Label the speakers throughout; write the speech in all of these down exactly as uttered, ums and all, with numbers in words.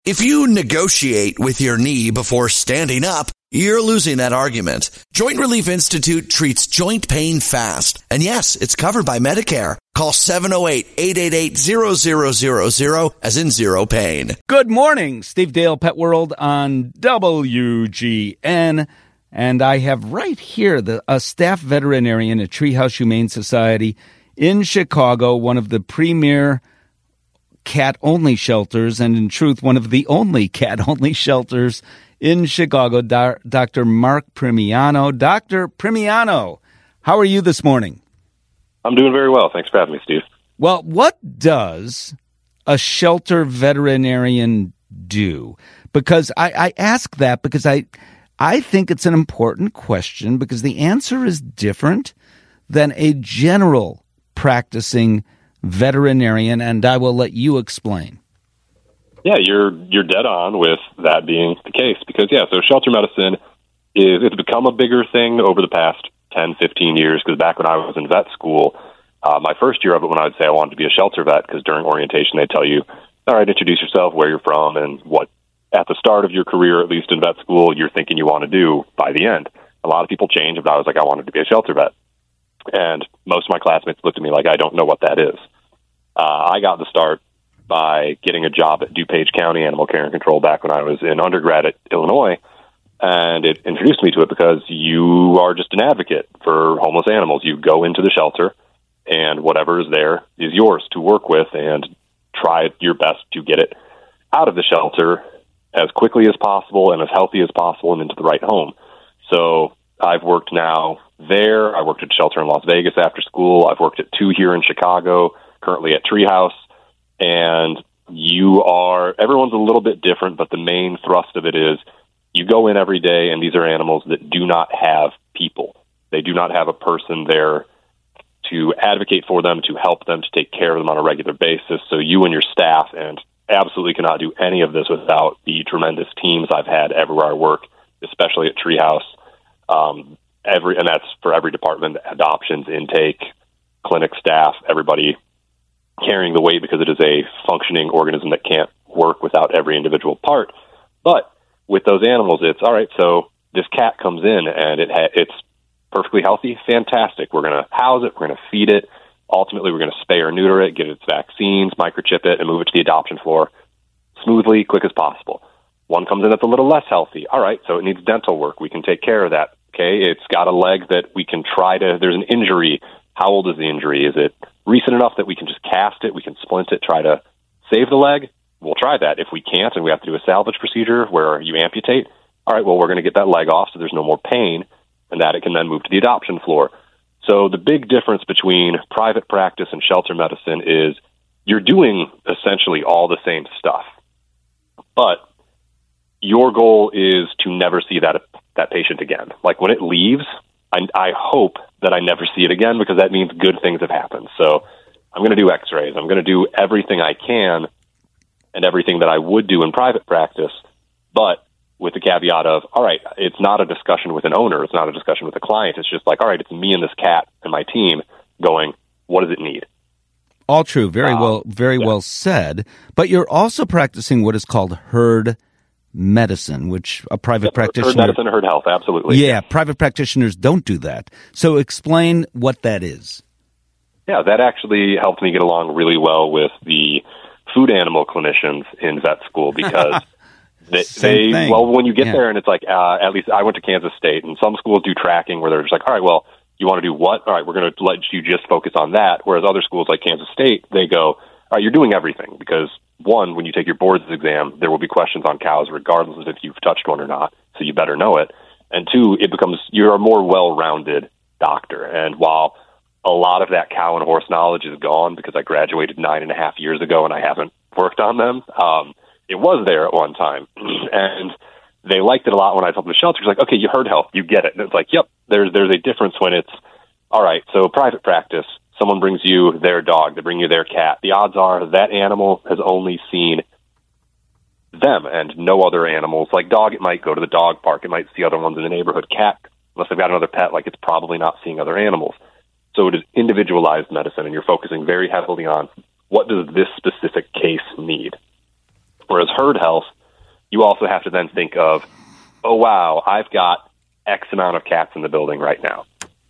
Speaker 1: If you negotiate with your knee before standing up, you're losing that argument. Joint Relief Institute treats joint pain fast. And yes, it's covered by Medicare. Call seven oh eight, eight eight eight, zero zero zero zero as in zero pain.
Speaker 2: Good morning, Steve Dale, Pet World on W G N. And I have right here the, a staff veterinarian at Treehouse Humane Society in Chicago, one of the premier cat-only shelters, and in truth, one of the only cat-only shelters in Chicago, Doctor Mark Primiano. Doctor Primiano, how are you this morning?
Speaker 3: I'm doing very well. Thanks for having me, Steve.
Speaker 2: Well, what does a shelter veterinarian do? Because I, I ask that because I, I think it's an important question because the answer is different than a general practicing veterinarian, and I will let you explain.
Speaker 3: Yeah, you're you're dead on with that being the case because, yeah, so shelter medicine is it's become a bigger thing over the past ten, fifteen years because back when I was in vet school, uh, my first year of it when I would say I wanted to be a shelter vet because during orientation they tell you, all right, introduce yourself, where you're from, and what at the start of your career, at least in vet school, you're thinking you want to do by the end. A lot of people change, but I was like, I wanted to be a shelter vet. And most of my classmates looked at me like, I don't know what that is. Uh, I got the start by getting a job at DuPage County Animal Care and Control back when I was in undergrad at Illinois, and it introduced me to it because you are just an advocate for homeless animals. You go into the shelter, and whatever is there is yours to work with, and try your best to get it out of the shelter as quickly as possible and as healthy as possible and into the right home. So I've worked now there. I worked at a shelter in Las Vegas after school. I've worked at two here in Chicago, currently at Treehouse. And you are, everyone's a little bit different, but the main thrust of it is you go in every day and these are animals that do not have people. They do not have a person there to advocate for them, to help them, to take care of them on a regular basis. So you and your staff, and absolutely cannot do any of this without the tremendous teams I've had everywhere I work, especially at Treehouse. Um, every, and that's for every department, adoptions, intake, clinic staff, everybody carrying the weight because it is a functioning organism that can't work without every individual part. But with those animals, it's, all right, so this cat comes in and it ha- it's perfectly healthy, fantastic. We're going to house it, we're going to feed it. Ultimately, we're going to spay or neuter it, get its vaccines, microchip it, and move it to the adoption floor smoothly, quick as possible. One comes in that's a little less healthy. All right, so it needs dental work. We can take care of that. Okay, it's got a leg that we can try to, there's an injury. How old is the injury? Is it recent enough that we can just cast it, we can splint it, try to save the leg? We'll try that. If we can't and we have to do a salvage procedure where you amputate, all right, well, we're going to get that leg off so there's no more pain, and that it can then move to the adoption floor. So the big difference between private practice and shelter medicine is you're doing essentially all the same stuff, but your goal is to never see that that patient again. Like when it leaves, I, I hope that I never see it again because that means good things have happened. So I'm going to do x-rays. I'm going to do everything I can and everything that I would do in private practice, but with the caveat of, all right, it's not a discussion with an owner. It's not a discussion with a client. It's just like, all right, it's me and this cat and my team going, what does it need?
Speaker 2: All true. Very um, well, very yeah. well said. But you're also practicing what is called herd medicine, which a private yeah, practitioner...
Speaker 3: Herd medicine, herd health, absolutely.
Speaker 2: Yeah, private practitioners don't do that. So explain what that is.
Speaker 3: Yeah, that actually helped me get along really well with the food animal clinicians in vet school because... They,
Speaker 2: Same
Speaker 3: they
Speaker 2: thing.
Speaker 3: Well, when you get
Speaker 2: yeah.
Speaker 3: there and it's like, uh, at least I went to Kansas State, and some schools do tracking where they're just like, all right, well, you want to do what? All right, we're going to let you just focus on that. Whereas other schools like Kansas State, they go, all right, you're doing everything. Because one, when you take your boards exam, there will be questions on cows regardless of if you've touched one or not. So you better know it. And two, it becomes, you're a more well-rounded doctor. And while a lot of that cow and horse knowledge is gone because I graduated nine and a half years ago and I haven't worked on them, um, it was there at one time, and they liked it a lot when I told them the shelter. It's like, okay, you heard health, you get it. And it's like, yep, there's there's a difference when it's, all right, so private practice, someone brings you their dog, they bring you their cat. The odds are that animal has only seen them and no other animals. Like dog, it might go to the dog park, it might see other ones in the neighborhood. Cat, unless they've got another pet, like it's probably not seeing other animals. So it is individualized medicine, and you're focusing very heavily on what does this specific case need. Whereas herd health, you also have to then think of, oh, wow, I've got X amount of cats in the building right now.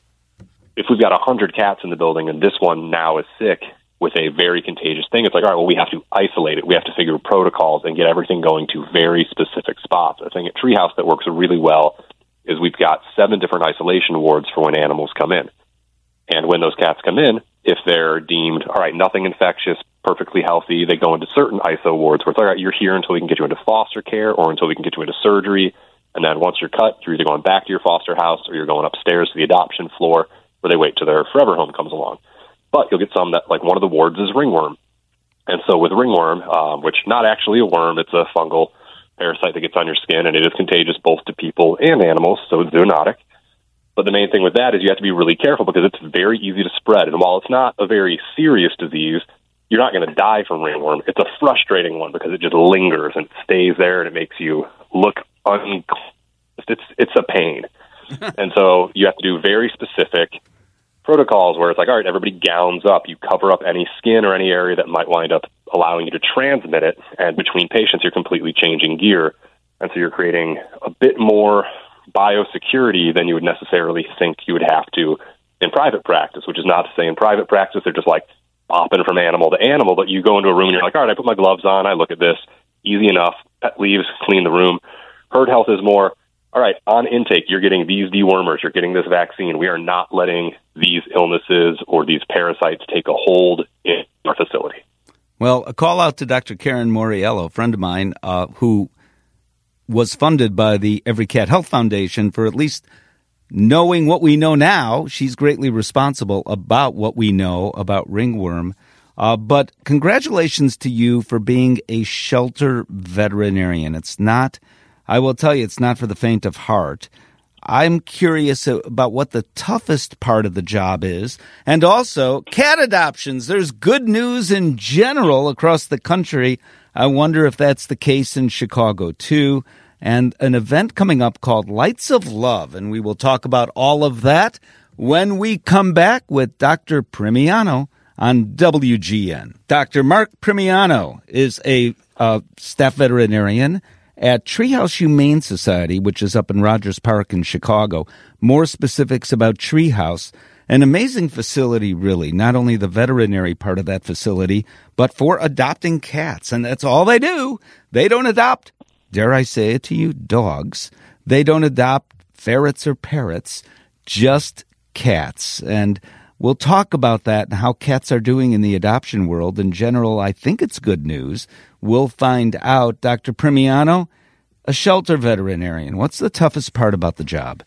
Speaker 3: If we've got one hundred cats in the building and this one now is sick with a very contagious thing, it's like, all right, well, we have to isolate it. We have to figure protocols and get everything going to very specific spots. A thing at Treehouse that works really well is we've got seven different isolation wards for when animals come in. And when those cats come in, if they're deemed, all right, nothing infectious, perfectly healthy, they go into certain I S O wards where it's, all right, you're here until we can get you into foster care or until we can get you into surgery. And then once you're cut, you're either going back to your foster house or you're going upstairs to the adoption floor where they wait till their forever home comes along. But you'll get some that, like one of the wards is ringworm. And so with ringworm, um, which not actually a worm, it's a fungal parasite that gets on your skin, and it is contagious both to people and animals, so it's zoonotic. But the main thing with that is you have to be really careful because it's very easy to spread. And while it's not a very serious disease, you're not going to die from ringworm. It's a frustrating one because it just lingers and it stays there and it makes you look un. It's it's a pain. And so you have to do very specific protocols where it's like, all right, everybody gowns up. You cover up any skin or any area that might wind up allowing you to transmit it. And between patients, you're completely changing gear. And so you're creating a bit more biosecurity than you would necessarily think you would have to in private practice, which is not to say in private practice they're just like bopping from animal to animal, but you go into a room and you're like, all right, I put my gloves on, I look at this, easy enough, pet leaves, clean the room. Herd health is more, all right, on intake, you're getting these dewormers, you're getting this vaccine. We are not letting these illnesses or these parasites take a hold in our facility.
Speaker 2: Well, a call out to Doctor Karen Moriello, a friend of mine, uh, who was funded by the Every Cat Health Foundation for at least knowing what we know now. She's greatly responsible about what we know about ringworm. Uh, but congratulations to you for being a shelter veterinarian. It's not, I will tell you, it's not for the faint of heart. I'm curious about what the toughest part of the job is. And also, cat adoptions. There's good news in general across the country. I wonder if that's the case in Chicago, too. And an event coming up called Lights of Love. And we will talk about all of that when we come back with Doctor Primiano on W G N. Doctor Mark Primiano is a uh, staff veterinarian at Treehouse Humane Society, which is up in Rogers Park in Chicago. More specifics about Treehouse. An amazing facility, really, not only the veterinary part of that facility, but for adopting cats. And that's all they do. They don't adopt, dare I say it to you, dogs. They don't adopt ferrets or parrots, just cats. And we'll talk about that and how cats are doing in the adoption world. In general, I think it's good news. We'll find out. Doctor Primiano, a shelter veterinarian. What's the toughest part about the job?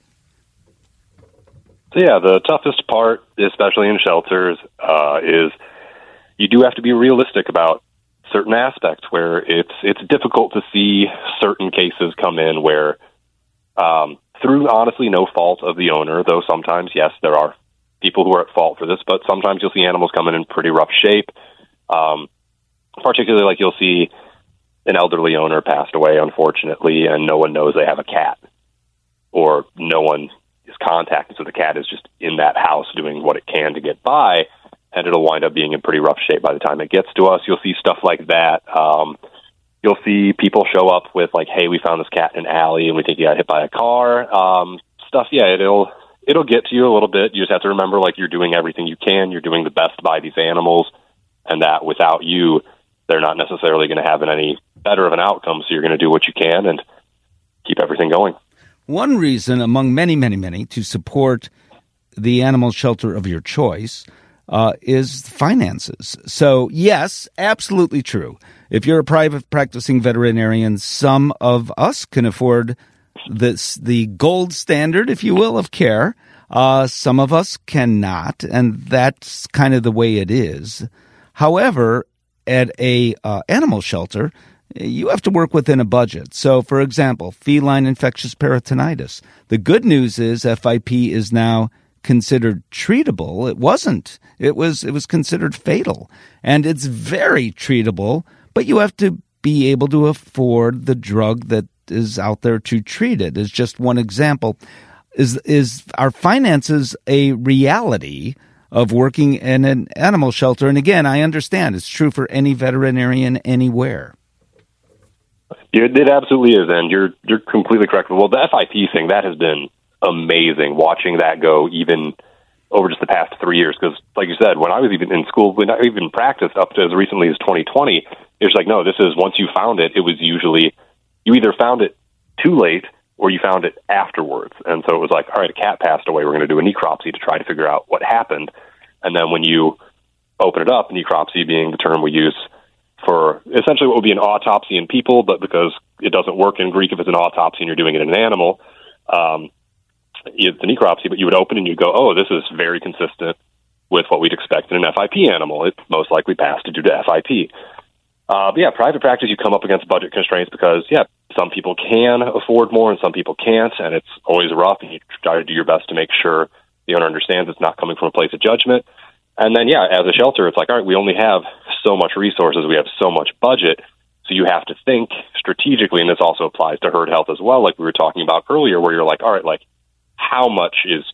Speaker 3: So yeah, the toughest part, especially in shelters, uh, is you do have to be realistic about certain aspects where it's it's difficult to see certain cases come in where, um, through honestly no fault of the owner, though sometimes, yes, there are people who are at fault for this, but sometimes you'll see animals coming in pretty rough shape. Um, particularly like you'll see an elderly owner passed away, unfortunately, and no one knows they have a cat, or no one is contacted, so the cat is just in that house doing what it can to get by, and it'll wind up being in pretty rough shape by the time it gets to us. You'll see stuff like that. Um, you'll see people show up with like, hey, we found this cat in an alley and we think he got hit by a car. Um, stuff, yeah, it'll it'll get to you a little bit. You just have to remember, like, you're doing everything you can. You're doing the best by these animals, and that without you, they're not necessarily going to have any better of an outcome, so you're going to do what you can and keep everything going.
Speaker 2: One reason, among many, many, many, to support the animal shelter of your choice uh, is finances. So, yes, absolutely true. If you're a private practicing veterinarian, some of us can afford this, the gold standard, if you will, of care. Uh, some of us cannot, and that's kind of the way it is. However, at a uh, animal shelter, you have to work within a budget. So, for example, feline infectious peritonitis. The good news is F I P is now considered treatable. It wasn't. It was it was considered fatal. And it's very treatable, but you have to be able to afford the drug that is out there to treat it. Is just one example. Is is our finances a reality of working in an animal shelter? And again, I understand it's true for any veterinarian anywhere.
Speaker 3: It, it absolutely is, and you're you're completely correct. Well, the F I P thing, that has been amazing, watching that go even over just the past three years. Because, like you said, when I was even in school, when I even practiced up to as recently as twenty twenty, it was like, no, this is, once you found it, it was usually, you either found it too late or you found it afterwards. And so it was like, all right, a cat passed away, we're going to do a necropsy to try to figure out what happened. And then when you open it up, necropsy being the term we use for essentially what would be an autopsy in people, but because it doesn't work in Greek if it's an autopsy and you're doing it in an animal, um, it's a necropsy, but you would open and you go, oh, this is very consistent with what we'd expect in an F I P animal. It's most likely passed due to F I P. Uh, but yeah, private practice, you come up against budget constraints because, yeah, some people can afford more and some people can't, and it's always rough, and you try to do your best to make sure the owner understands it's not coming from a place of judgment. And then, yeah, as a shelter, it's like, all right, we only have so much resources, we have so much budget, so you have to think strategically, and this also applies to herd health as well, like we were talking about earlier, where you're like, all right, like, how much is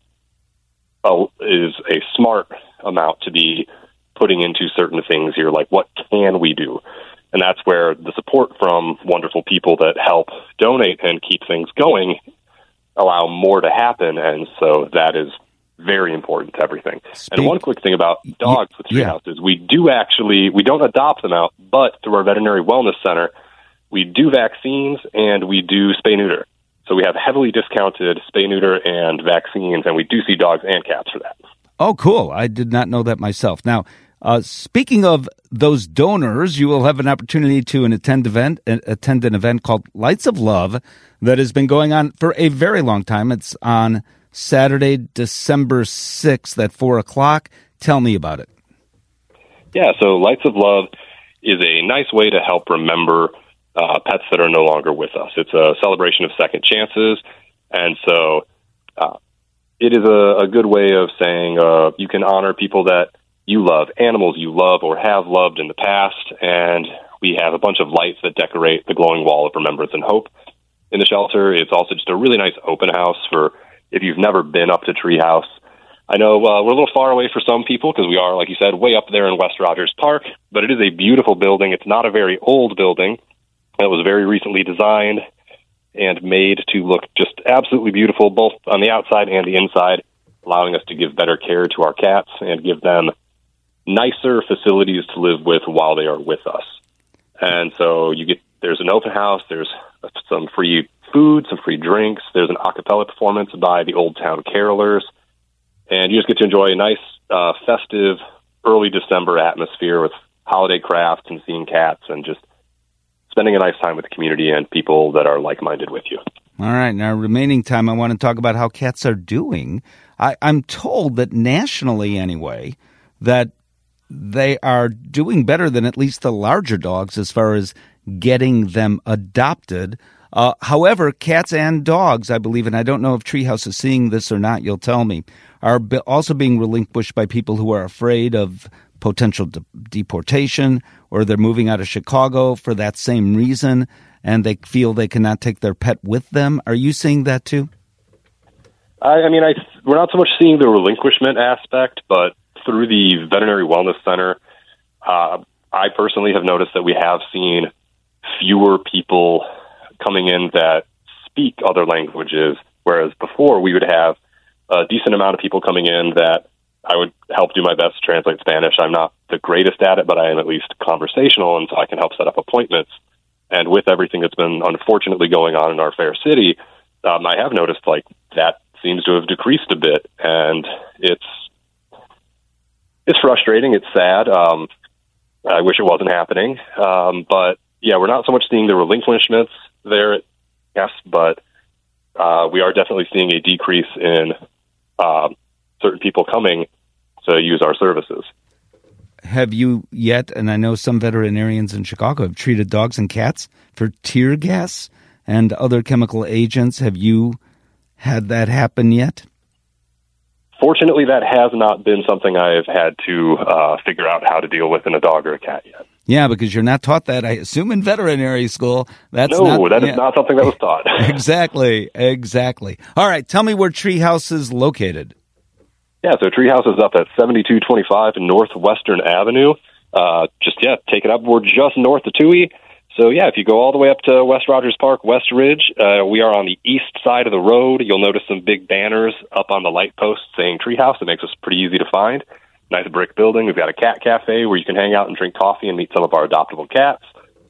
Speaker 3: a, is a smart amount to be putting into certain things here? Like, what can we do? And that's where the support from wonderful people that help donate and keep things going allow more to happen, and so that is very important to everything. Speak. And one quick thing about dogs with treehouse is we do actually, we don't adopt them out, but through our veterinary wellness center, we do vaccines and we do spay-neuter. So we have heavily discounted spay-neuter and vaccines, and we do see dogs and cats for that.
Speaker 2: Oh, cool. I did not know that myself. Now, uh, speaking of those donors, you will have an opportunity to an attend event, attend an event called Lights of Love that has been going on for a very long time. It's on Saturday, December sixth at four o'clock. Tell me about it.
Speaker 3: Yeah, so Lights of Love is a nice way to help remember uh, pets that are no longer with us. It's a celebration of second chances, and so uh, it is a, a good way of saying uh, you can honor people that you love, animals you love or have loved in the past, and we have a bunch of lights that decorate the glowing wall of remembrance and hope in the shelter. It's also just a really nice open house for if you've never been up to Treehouse. I know uh, we're a little far away for some people because we are, like you said, way up there in West Rogers Park, but it is a beautiful building. It's not a very old building. It was very recently designed and made to look just absolutely beautiful, both on the outside and the inside, allowing us to give better care to our cats and give them nicer facilities to live with while they are with us. And so you get, there's an open house, there's some free food, some free drinks, there's an a cappella performance by the Old Town Carolers, and you just get to enjoy a nice, uh, festive, early December atmosphere with holiday crafts and seeing cats and just spending a nice time with the community and people that are like-minded with you.
Speaker 2: All right. Now, remaining time, I want to talk about how cats are doing. I, I'm told that nationally, anyway, that they are doing better than at least the larger dogs as far as getting them adopted. Uh, however, cats and dogs, I believe, and I don't know if Treehouse is seeing this or not, you'll tell me, are be- also being relinquished by people who are afraid of potential de- deportation, or they're moving out of Chicago for that same reason, and they feel they cannot take their pet with them. Are you seeing that too?
Speaker 3: I, I mean, I, we're not so much seeing the relinquishment aspect, but through the Veterinary Wellness Center, uh, I personally have noticed that we have seen fewer people coming in that speak other languages, whereas before we would have a decent amount of people coming in that I would help do my best to translate Spanish. I'm not the greatest at it, but I am at least conversational, and so I can help set up appointments. And with everything that's been unfortunately going on in our fair city, um, I have noticed like that seems to have decreased a bit, and it's it's frustrating. It's sad. Um, I wish it wasn't happening, um, but yeah, we're not so much seeing the relinquishments there, yes, but uh, we are definitely seeing a decrease in uh, certain people coming to use our services.
Speaker 2: Have you yet, and I know some veterinarians in Chicago have treated dogs and cats for tear gas and other chemical agents. Have you had that happen yet?
Speaker 3: Fortunately, that has not been something I've had to uh, figure out how to deal with in a dog or a cat yet.
Speaker 2: Yeah, because you're not taught that, I assume, in veterinary school. That's
Speaker 3: no,
Speaker 2: not,
Speaker 3: that
Speaker 2: yeah.
Speaker 3: is not something that was taught.
Speaker 2: Exactly, exactly. All right, tell me where Treehouse is located.
Speaker 3: Yeah, so Treehouse is up at seventy-two twenty-five Northwestern Avenue. Uh, just, yeah, take it up. We're just north of Toohey. So, yeah, if you go all the way up to West Rogers Park, West Ridge, uh, we are on the east side of the road. You'll notice some big banners up on the light post saying Treehouse. It makes us pretty easy to find. Nice brick building. We've got a cat cafe where you can hang out and drink coffee and meet some of our adoptable cats.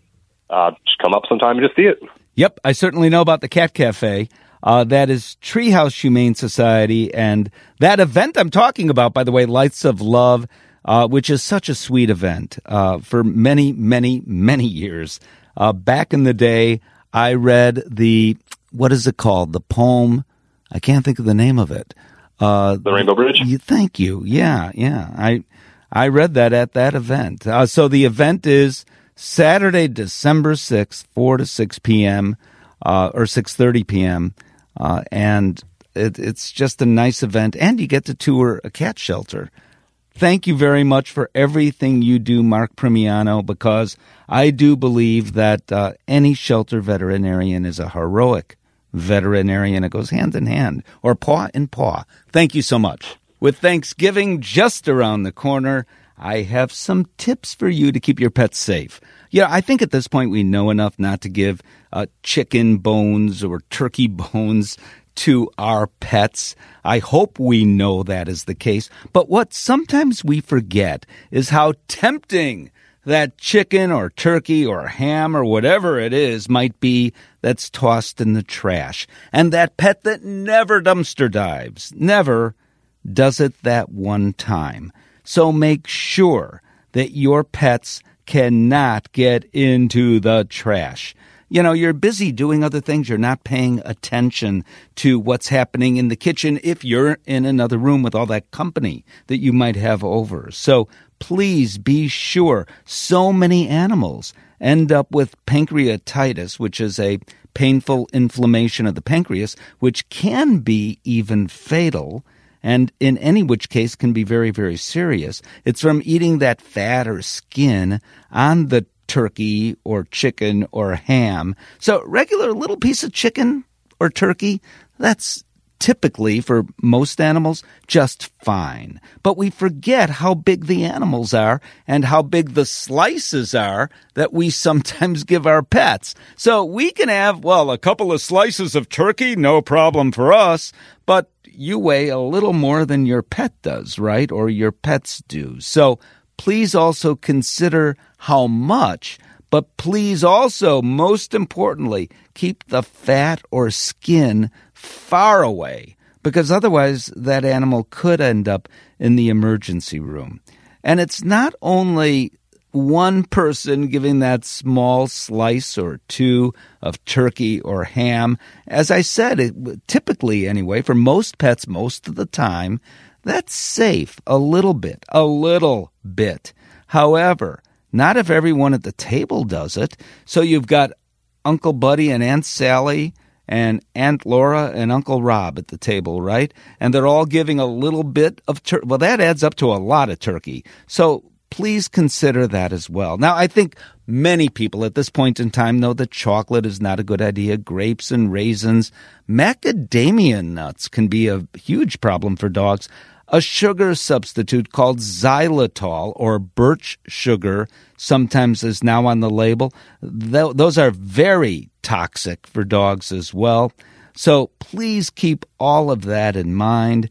Speaker 3: Uh, just come up sometime and just see it.
Speaker 2: Yep, I certainly know about the cat cafe. Uh, that is Treehouse Humane Society. And that event I'm talking about, by the way, Lights of Love, Uh, which is such a sweet event. Uh, for many, many, many years. Uh, back in the day, I read the, what is it called? The poem. I can't think of the name of it. Uh,
Speaker 3: the Rainbow Bridge?
Speaker 2: You, thank you. Yeah, yeah. I I read that at that event. Uh, so the event is Saturday, December sixth, four to six p.m., uh, or six thirty p.m., uh, and it, it's just a nice event, and you get to tour a cat shelter. Thank you very much for everything you do, Mark Primiano, because I do believe that uh, any shelter veterinarian is a heroic veterinarian. It goes hand in hand, or paw in paw. Thank you so much. With Thanksgiving just around the corner, I have some tips for you to keep your pets safe. Yeah, I think at this point we know enough not to give uh, chicken bones or turkey bones to our pets. I hope we know that is the case. But what sometimes we forget is how tempting that chicken or turkey or ham or whatever it is might be that's tossed in the trash. And that pet that never dumpster dives, never does it that one time. So make sure that your pets cannot get into the trash. You know, you're busy doing other things. You're not paying attention to what's happening in the kitchen if you're in another room with all that company that you might have over. So please be sure. So many animals end up with pancreatitis, which is a painful inflammation of the pancreas, which can be even fatal, and in any which case can be very, very serious. It's from eating that fat or skin on the turkey or chicken or ham. So regular little piece of chicken or turkey, that's typically, for most animals, just fine. But we forget how big the animals are and how big the slices are that we sometimes give our pets. So we can have, well, a couple of slices of turkey, no problem for us, but you weigh a little more than your pet does, right? Or your pets do. So please also consider how much, but please also, most importantly, keep the fat or skin far away, because otherwise that animal could end up in the emergency room. And it's not only one person giving that small slice or two of turkey or ham. As I said, it, typically anyway, for most pets, most of the time, that's safe a little bit, a little bit. However, not if everyone at the table does it. So you've got Uncle Buddy and Aunt Sally and Aunt Laura and Uncle Rob at the table, right? And they're all giving a little bit of turkey. Well, that adds up to a lot of turkey. So please consider that as well. Now, I think many people at this point in time know that chocolate is not a good idea. Grapes and raisins, macadamia nuts can be a huge problem for dogs. A sugar substitute called xylitol, or birch sugar, sometimes is now on the label. Th- those are very toxic for dogs as well. So please keep all of that in mind.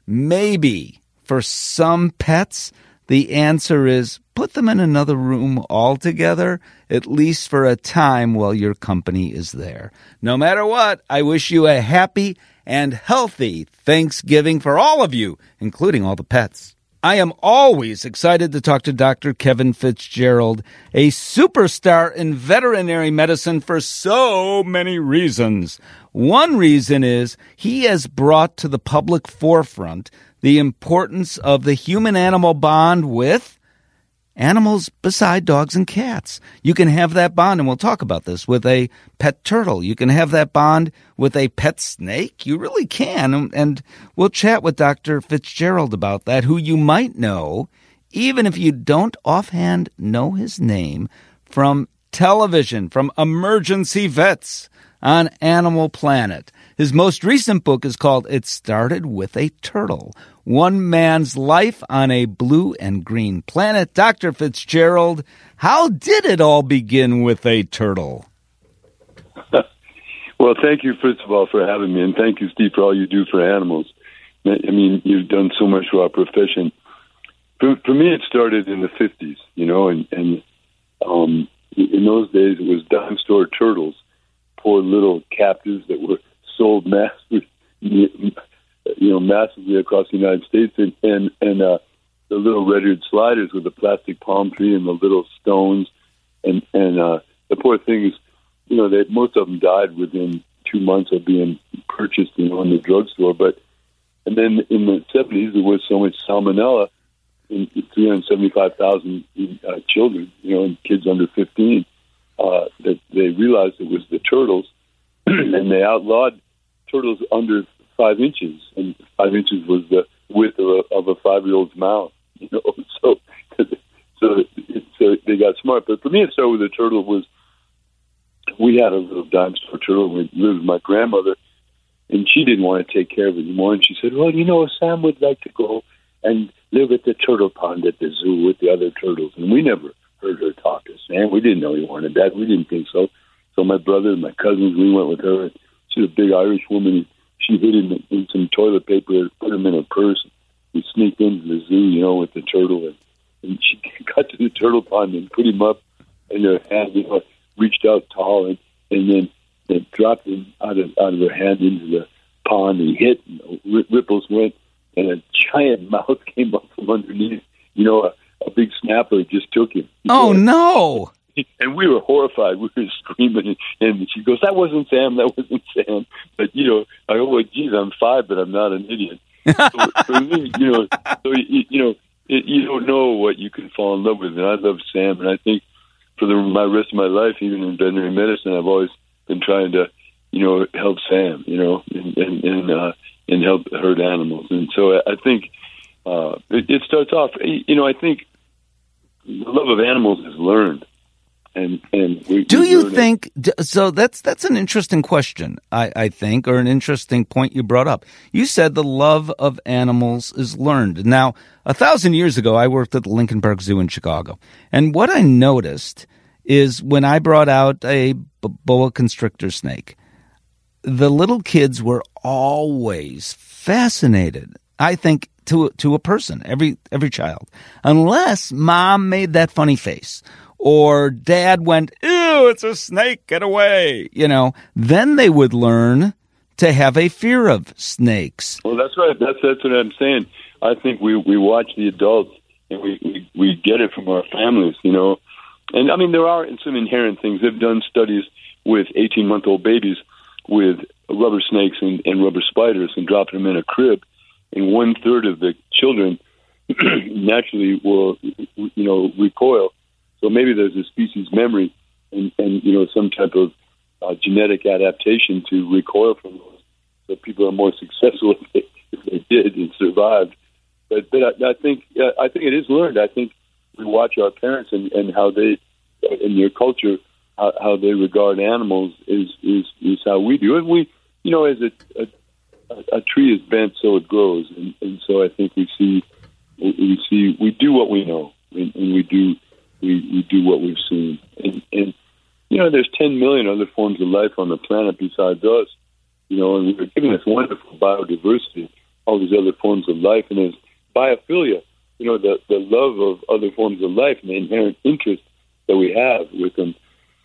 Speaker 2: Maybe for some pets, the answer is put them in another room altogether, at least for a time while your company is there. No matter what, I wish you a happy and healthy Thanksgiving for all of you, including all the pets. I am always excited to talk to Doctor Kevin Fitzgerald, a superstar in veterinary medicine for so many reasons. One reason is he has brought to the public forefront the importance of the human-animal bond with animals beside dogs and cats. You can have that bond, and we'll talk about this, with a pet turtle. You can have that bond with a pet snake. You really can, and we'll chat with Doctor Fitzgerald about that, who you might know, even if you don't offhand know his name, from television, from Emergency Vets on Animal Planet. His most recent book is called It Started with a Turtle: One Man's Life on a Blue and Green Planet. Doctor Fitzgerald, how did it all begin with a turtle?
Speaker 4: Well, thank you, first of all, for having me, and thank you, Steve, for all you do for animals. I mean, you've done so much for our profession. For, for me, it started in the fifties, you know, and, and um, in those days, it was dime store turtles, poor little captives that were sold massively, you know, massively across the United States, and and, and uh, the little red-eared sliders with the plastic palm tree and the little stones, and and uh, the poor things, you know, they, most of them died within two months of being purchased, you know, in the drugstore. But and then in the seventies, there was so much salmonella in three hundred seventy-five thousand uh, children, you know, and kids under fifteen, uh, that they realized it was the turtles, and they outlawed turtles under five inches, and five inches was the width of a, of a five-year-old's mouth, you know. So, so, so they got smart. But for me, it started with the turtle was. We had a little dime store turtle. We lived with my grandmother, and she didn't want to take care of it anymore. And she said, well, you know, Sam would like to go and live at the turtle pond at the zoo with the other turtles. And we never heard her talk to Sam. We didn't know he wanted that. We didn't think so. So my brother and my cousins, we went with her. She's a big Irish woman. She hid him in some toilet paper, put him in her purse. We sneaked into the zoo, you know, with the turtle. And, and she got to the turtle pond and put him up in her hand, you know, reached out tall, and, and then and dropped him out of out of her hand into the pond. He hit, and r- ripples went, and a giant mouth came up from underneath. You know, a, a big snapper just took him.
Speaker 2: Oh, no!
Speaker 4: And we were horrified. We were screaming, and she goes, that wasn't Sam, that wasn't Sam. But, you know, I go, well, geez, I'm five, but I'm not an idiot. So for me, you know, so, you, you know, it, you don't know what you can fall in love with. And I love Sam, and I think for the my rest of my life, even in veterinary medicine, I've always been trying to, you know, help Sam, you know, and and and, uh, and help herd animals. And so I, I think uh, it, it starts off, you know, I think the love of animals is learned. And, and we,
Speaker 2: do
Speaker 4: we
Speaker 2: you think so? That's that's an interesting question, I, I think, or an interesting point you brought up. You said the love of animals is learned. Now, a thousand years ago, I worked at the Lincoln Park Zoo in Chicago, and what I noticed is when I brought out a boa constrictor snake, the little kids were always fascinated. I think to to a person, every every child, unless mom made that funny face. Or dad went, ew, it's a snake, get away, you know, then they would learn to have a fear of snakes.
Speaker 4: Well, that's right. That's that's what I'm saying. I think we, we watch the adults, and we, we, we get it from our families, you know. And, I mean, there are some inherent things. They've done studies with eighteen-month-old babies with rubber snakes and, and rubber spiders and dropping them in a crib, and one-third of the children naturally will, you know, recoil. So maybe there's a species memory and, and you know, some type of uh, genetic adaptation to recoil from those. So people are more successful if they, if they did and survived. But but I, I think uh, I think it is learned. I think we watch our parents and, and how they, in their culture, how, how they regard animals is, is, is how we do. And we, you know, as a, a, a tree is bent, so it grows. And, and so I think we see, we see, we do what we know, and, and we do. We, we do what we've seen. And, and, you know, there's ten million other forms of life on the planet besides us, you know, and we're given this wonderful biodiversity, all these other forms of life. And there's biophilia, you know, the, the love of other forms of life and the inherent interest that we have with them.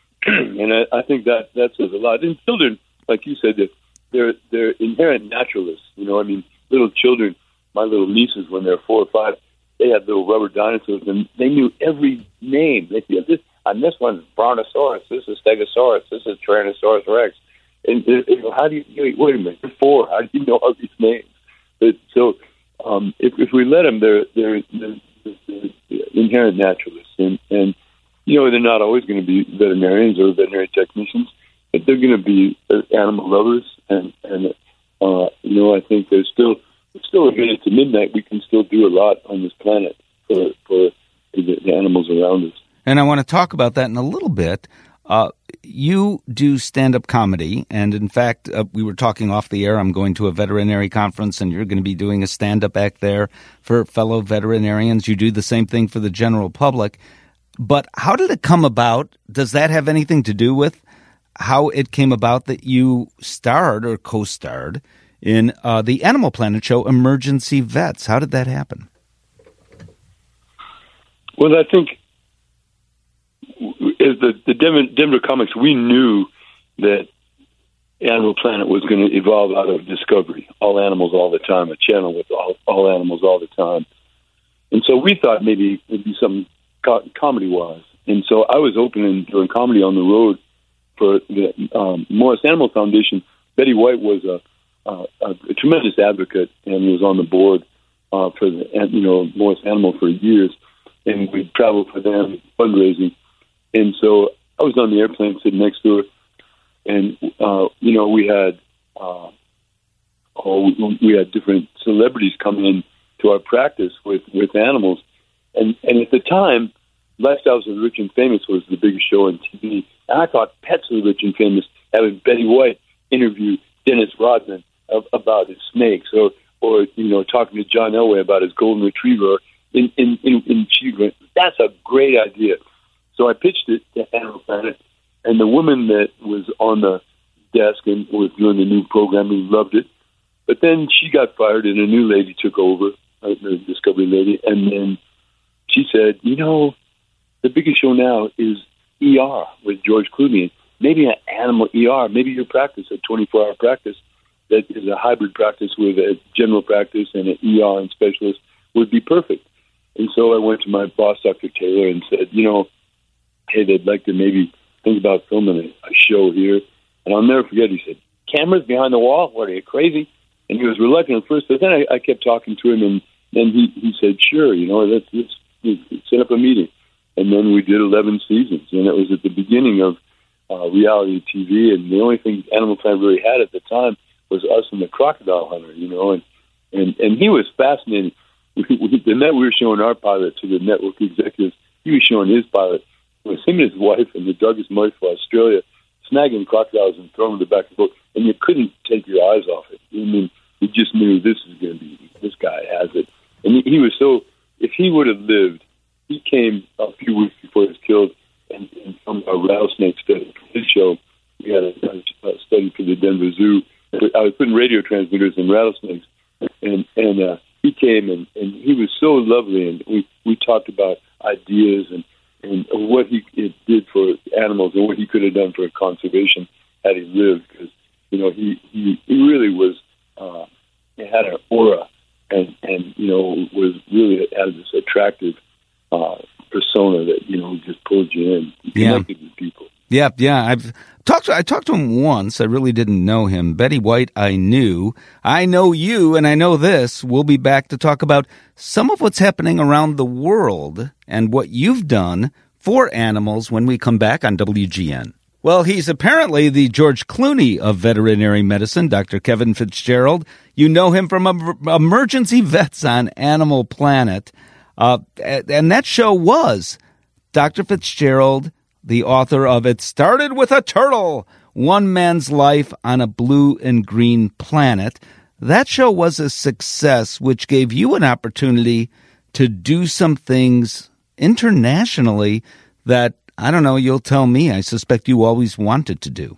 Speaker 4: And I, I think that, that says a lot. And children, like you said, they're, they're inherent naturalists. You know, I mean, little children, my little nieces, when they're four or five, they had little rubber dinosaurs, and they knew every name. They said, this, and this one's Brontosaurus, this is Stegosaurus, this is Tyrannosaurus Rex. And, and how do you, wait a minute, you're four, how do you know all these names? But, so um, if, if we let them, they're, they're, they're, they're inherent naturalists. And, and, you know, they're not always going to be veterinarians or veterinary technicians, but they're going to be animal lovers. And, and uh, you know, I think there's still... It's still a minute to midnight. We can still do a lot on this planet for, for the, the animals around us.
Speaker 2: And I want to talk about that in a little bit. Uh, you do stand-up comedy, and in fact, uh, we were talking off the air. I'm going to a veterinary conference, and you're going to be doing a stand-up act there for fellow veterinarians. You do the same thing for the general public. But how did it come about? Does that have anything to do with how it came about that you starred or co-starred in uh, the Animal Planet show Emergency Vets? How did that happen?
Speaker 4: Well, I think as the, the Denver, Denver comics, we knew that Animal Planet was going to evolve out of Discovery, all animals all the time, a channel with all, all animals all the time. And so we thought maybe it'd be something co- comedy-wise. And so I was opening doing comedy on the road for the um, Morris Animal Foundation. Betty White was a, a, a tremendous advocate and was on the board uh, for the you know Morris Animal for years. And we traveled for them fundraising. And so I was on the airplane sitting next to her, and uh, you know we had uh, oh, we had different celebrities come in to our practice with, with animals, and and at the time, Lifestyles of the Rich and Famous was the biggest show on T V, and I thought Pets of the Rich and Famous, having Betty White interview Dennis Rodman of, about his snakes, or or you know talking to John Elway about his golden retriever, in in in, in she went, that's a great idea. So I pitched it to Animal Planet, and the woman that was on the desk and was doing the new programming loved it. But then she got fired, and a new lady took over, uh, the Discovery lady, and then she said, you know, the biggest show now is E R with George Clooney. Maybe an animal E R, maybe your practice, a twenty-four hour practice that is a hybrid practice with a general practice and an E R and specialist would be perfect. And so I went to my boss, Doctor Taylor, and said, you know, hey, they'd like to maybe think about filming a, a show here. And I'll never forget, he said, cameras behind the wall? What, are you crazy? And he was reluctant at first, but then I, I kept talking to him, and then he, he said, sure, you know, let's, let's, let's set up a meeting. And then we did eleven seasons, and it was at the beginning of uh, reality T V, and the only thing Animal Planet really had at the time was us and the Crocodile Hunter, you know, and, and, and he was fascinating. We, we, the net we were showing our pilot to the network executives, he was showing his pilot. It was him and his wife in the Douglas Murray for Australia, snagging crocodiles and throwing them back and forth, and you couldn't take your eyes off it. I mean, you just knew this is going to be, this guy has it. And he, he was so, if he would have lived, he came a few weeks before he was killed, and, and from a rattlesnake study for his show, we had a, a study for the Denver Zoo. I was putting radio transmitters in rattlesnakes, and, and uh, he came, and, and he was so lovely, and we, we talked about ideas and and what he it did for animals and what he could have done for conservation had he lived. Because, you know, he, he, he really was, uh, he had an aura and, and, you know, was really had this attractive uh, persona that, you know, just pulled you in. He connected yeah. with people.
Speaker 2: Yeah, yeah. I've talked to, I talked to him once. I really didn't know him. Betty White, I knew. I know you, and I know this. We'll be back to talk about some of what's happening around the world and what you've done for animals when we come back on W G N. Well, he's apparently the George Clooney of veterinary medicine, Doctor Kevin Fitzgerald. You know him from Emergency Vets on Animal Planet. Uh, and that show was Doctor Fitzgerald, the author of It Started with a Turtle, One Man's Life on a Blue and Green Planet. That show was a success, which gave you an opportunity to do some things internationally that, I don't know, you'll tell me, I suspect you always wanted to do.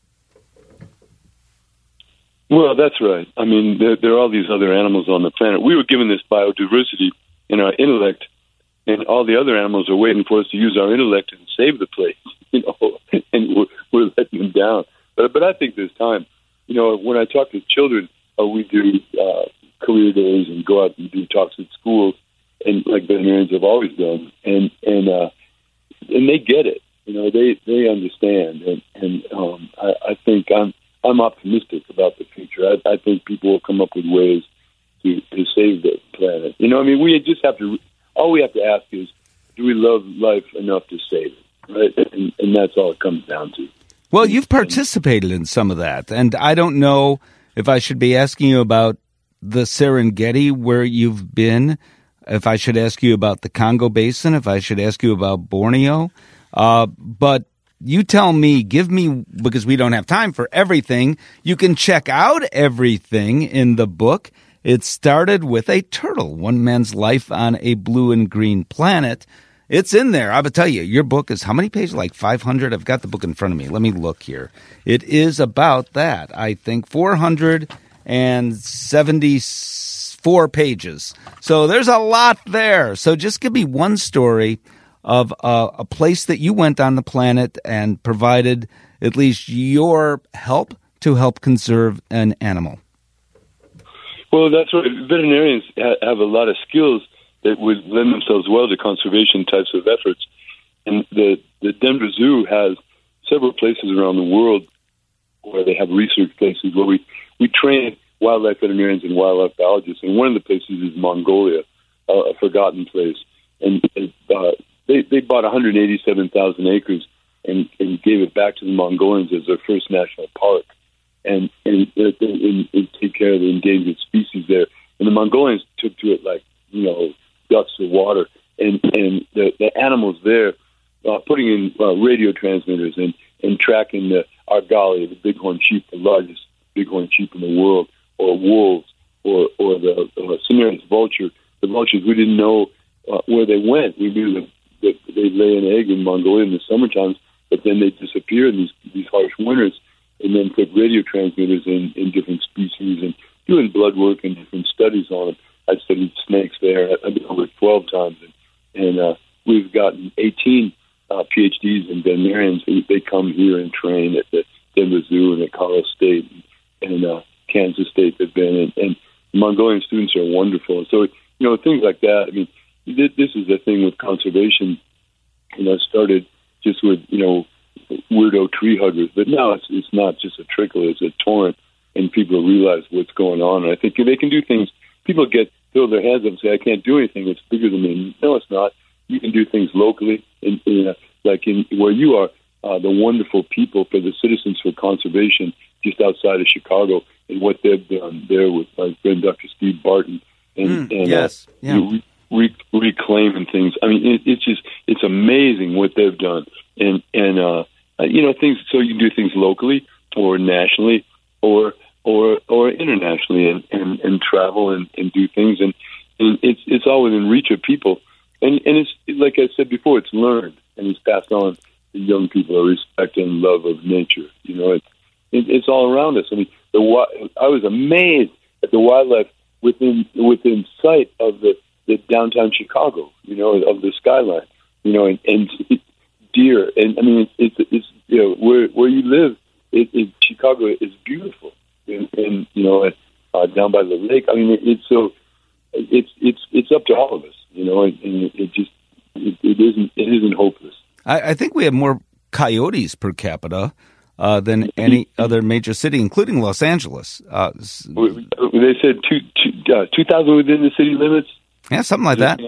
Speaker 4: Well, that's right. I mean, there, there are all these other animals on the planet. We were given this biodiversity in our intellect, and all the other animals are waiting for us to use our intellect and save the place, you know, and we're, we're letting them down. But, but I think there's time. You know, when I talk to children, uh, we do uh, career days and go out and do talks at schools, and like veterinarians have always done, and and uh, and they get it. You know, they they understand, and and um, I, I think I'm I'm optimistic about the future. I, I think people will come up with ways to to save the planet. You know, I mean, we just have to. All we have to ask is, do we love life enough to save it? Right, and, and that's all it comes down to.
Speaker 2: Well, you've participated in some of that, and I don't know if I should be asking you about the Serengeti where you've been, if I should ask you about the Congo Basin, if I should ask you about Borneo. Uh, but you tell me, give me, because we don't have time for everything. You can check out everything in the book. It started with a turtle, one man's life on a blue and green planet. It's in there. I will tell you, your book is how many pages? Like five hundred? I've got the book in front of me. Let me look here. It is about that. I think four hundred seventy-four pages. So there's a lot there. So just give me one story of uh, a place that you went on the planet and provided at least your help to help conserve an animal.
Speaker 4: Well, that's right. Veterinarians ha- have a lot of skills that would lend themselves well to conservation types of efforts. And the, the Denver Zoo has several places around the world where they have research places where we, we train wildlife veterinarians and wildlife biologists. And one of the places is Mongolia, uh, a forgotten place. And uh, they, they bought one hundred eighty-seven thousand acres and, and gave it back to the Mongolians as their first national park. And, and, and, and, and take care of the endangered species there. And the Mongolians took to it like, you know, ducks to water, and and the, the animals there, uh, putting in uh, radio transmitters and, and tracking the argali, the bighorn sheep, the largest bighorn sheep in the world, or wolves, or or the uh, Cimarron's vulture. The vultures, we didn't know uh, where they went. We knew that, that they lay an egg in Mongolia in the summer times, but then they disappear in these these harsh winters, and then put radio transmitters in, in different species and doing blood work and different studies on them. I've studied snakes there. I've been over twelve times, and, and uh, we've gotten eighteen uh, P H Ds in veterinarians. They, they come here and train at the Denver Zoo and at Colorado State and, and uh, Kansas State. They've been, and, and Mongolian students are wonderful. So, you know, things like that. I mean, this, this is the thing with conservation. You know, it started just with, you know, weirdo tree huggers, but now it's it's not just a trickle; it's a torrent, and people realize what's going on. And I think they can do things. People get throw their hands up and say, "I can't do anything. It's bigger than me." No, it's not. You can do things locally, in, in, uh, like in where you are. Uh, the wonderful people for the Citizens for Conservation, just outside of Chicago, and what they've done there with my friend Doctor Steve Barton, and,
Speaker 2: mm,
Speaker 4: and
Speaker 2: yes,
Speaker 4: uh,
Speaker 2: yeah.
Speaker 4: you know, re- re- reclaiming things. I mean, it, it's just it's amazing what they've done, and and uh, you know things. So you can do things locally or nationally, or or or internationally, and, and, and travel and, and do things, and, and it's it's all within reach of people, and and it's like I said before, it's learned and it's passed on to young people, a respect and love of nature. You know, it, it, it's all around us. I mean, the I was amazed at the wildlife within within sight of the, the downtown Chicago. You know, of the skyline. You know, and, and deer, and I mean, it's it's, it's you know where where you live, it, it, Chicago is beautiful. And, and you know, uh, down by the lake. I mean, it, it's so it's it's it's up to all of us, you know, and, and it, it just it, it isn't it isn't hopeless.
Speaker 2: I, I think we have more coyotes per capita uh, than any other major city, including Los Angeles. Uh,
Speaker 4: they said two two uh, two thousand within the city limits.
Speaker 2: Yeah, something like that.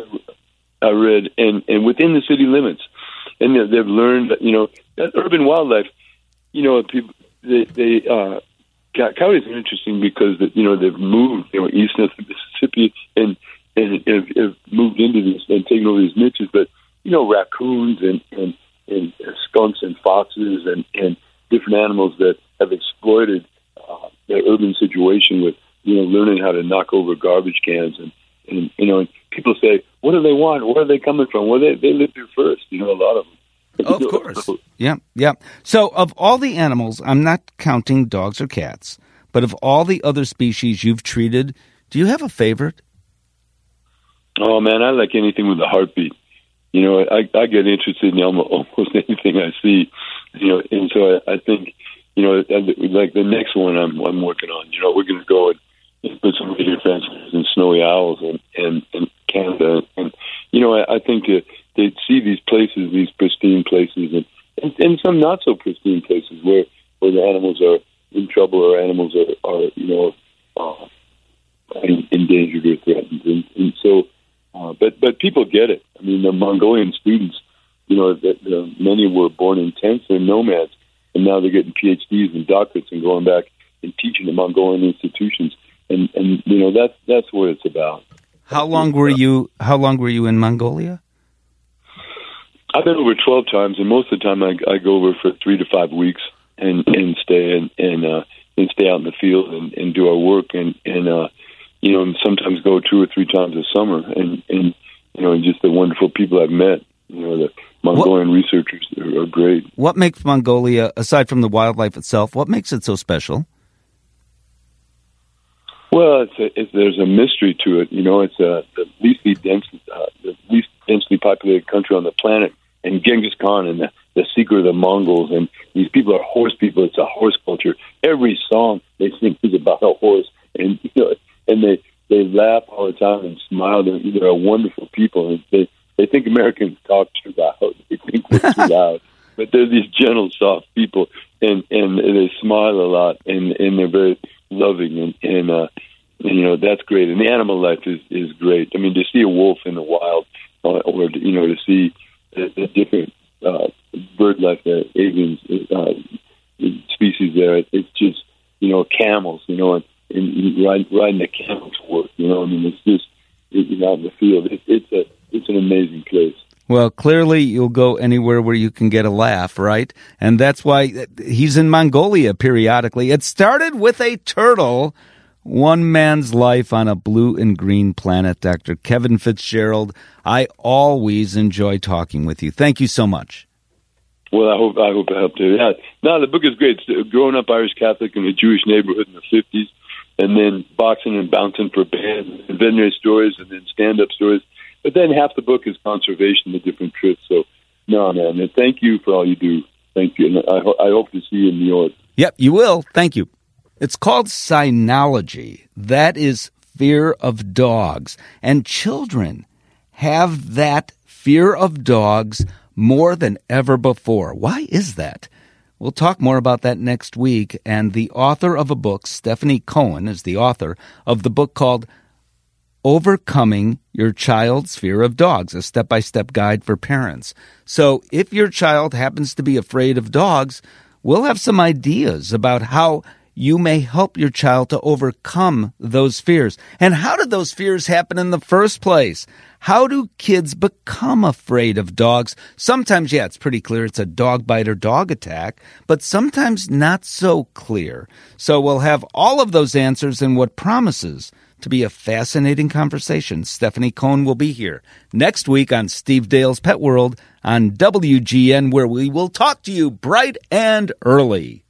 Speaker 4: I read, and and within the city limits, and they've learned that, you know, that urban wildlife. You know, people they they. Uh, Coyotes are interesting because, you know, they've moved, you know, east of the Mississippi and, and have, have moved into these and taken over these niches. But, you know, raccoons and, and, and skunks and foxes and, and different animals that have exploited uh, their urban situation with, you know, learning how to knock over garbage cans. And, and you know, and people say, what do they want? Where are they coming from? Well, they, they lived here first, you know, a lot of them.
Speaker 2: Of course. Yeah, yeah. So of all the animals, I'm not counting dogs or cats, but of all the other species you've treated, do you have a favorite?
Speaker 4: Oh, man, I like anything with a heartbeat. You know, I, I get interested in almost, almost anything I see, you know, and so I, I think, you know, like the next one I'm, I'm working on, you know, we're going to go and put some radio fences and snowy owls in, in, in Canada. And, you know, I, I think that they see these places, these pristine places, and, and, and some not so pristine places where, where the animals are in trouble or animals are, are you know, uh, endangered or threatened. And, and so, uh, but but people get it. I mean, the Mongolian students, you know, that uh, many were born in tents and nomads, and now they're getting P H Ds and doctorates and going back and teaching in Mongolian institutions. And, and you know, that's that's what it's about.
Speaker 2: How long were you? How long were you in Mongolia?
Speaker 4: I've been over twelve times, and most of the time I, I go over for three to five weeks and, and stay and and, uh, and stay out in the field and, and do our work and and uh, you know, and sometimes go two or three times a summer and and you know, and just the wonderful people I've met. You know, the Mongolian what, researchers are, are great.
Speaker 2: What makes Mongolia, aside from the wildlife itself, what makes it so special?
Speaker 4: Well, it's, a, it's there's a mystery to it. You know, it's a, the least dense, uh, the least densely populated country on the planet, and Genghis Khan and the, the secret of the Mongols, and these people are horse people. It's a horse culture. Every song they sing is about a horse, and you know, and they they laugh all the time and smile. They're, they're a wonderful people. And they they think Americans talk too loud. They think we're too loud, but they're these gentle, soft people, and and they smile a lot, and and they're very loving, and, and uh, you know, that's great. And the animal life is, is great. I mean, to see a wolf in the wild, uh, or you know, to see the, the different uh, bird life, the avian uh, species there, it's just, you know, camels, you know, and, and ride, riding a camel to work, you know. I mean, it's just it's out in the field. It, it's a it's an amazing place.
Speaker 2: Well, clearly you'll go anywhere where you can get a laugh, right? And that's why he's in Mongolia periodically. It started with a turtle, one man's life on a blue and green planet. Doctor Kevin Fitzgerald, I always enjoy talking with you. Thank you so much.
Speaker 4: Well, I hope I hope I helped you. Yeah. No, the book is great. It's growing up Irish Catholic in a Jewish neighborhood in the fifties, and then boxing and bouncing for bands, and veterinary stories, and then stand-up stories. But then half the book is conservation, the different trips. So, no, man, and thank you for all you do. Thank you. And I, ho- I hope to see you in New York.
Speaker 2: Yep, you will. Thank you. It's called cynology. That is fear of dogs. And children have that fear of dogs more than ever before. Why is that? We'll talk more about that next week. And the author of a book, Stephanie Cohen, is the author of the book called Overcoming Your Child's Fear of Dogs, a step-by-step guide for parents. So if your child happens to be afraid of dogs, we'll have some ideas about how you may help your child to overcome those fears. And how did those fears happen in the first place? How do kids become afraid of dogs? Sometimes, yeah, it's pretty clear it's a dog bite or dog attack, but sometimes not so clear. So we'll have all of those answers in what promises to be a fascinating conversation. Stephanie Cohen will be here next week on Steve Dale's Pet World on W G N, where we will talk to you bright and early.